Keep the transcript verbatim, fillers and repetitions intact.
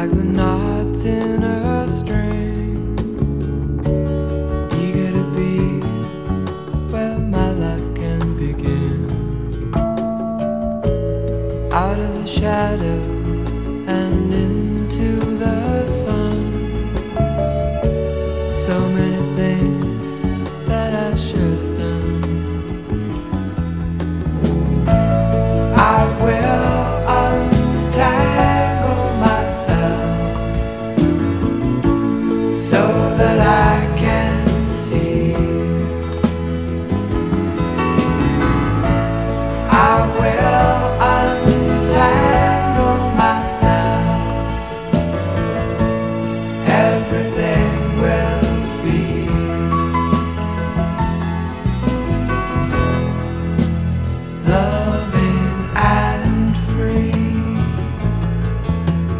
like the knots in a string, eager to be where my life can begin. Out of the shadows